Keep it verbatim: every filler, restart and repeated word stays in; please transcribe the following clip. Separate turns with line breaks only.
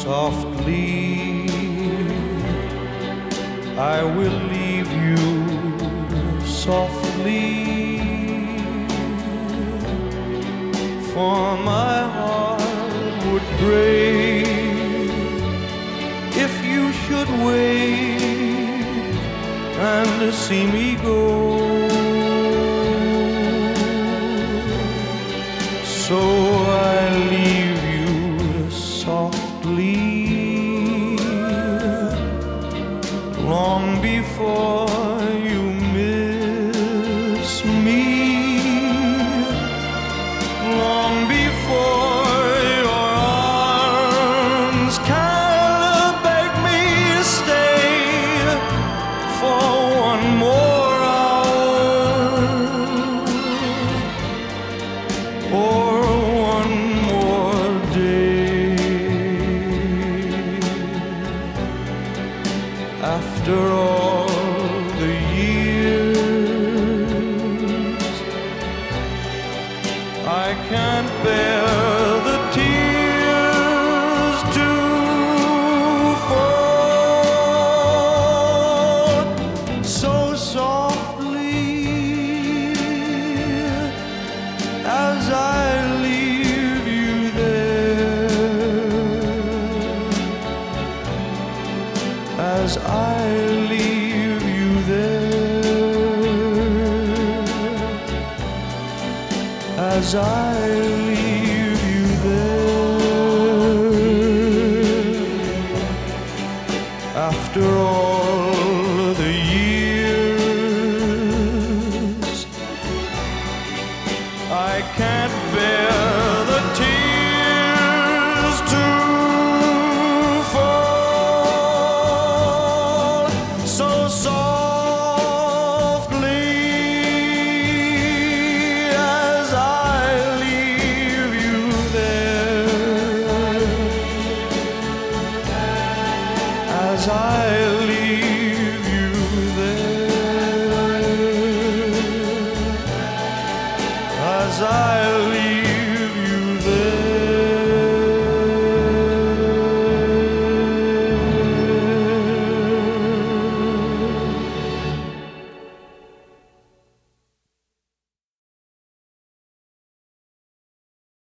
softly I will leave you softly, for my heart would break if you should wait and see me go. So I leave you softly long before you miss me, long before your arms can beg me stay for one more hour or one more day. After all the years, I can't bear the tears to fall. So softly as I leave you there, as I leave you there, as I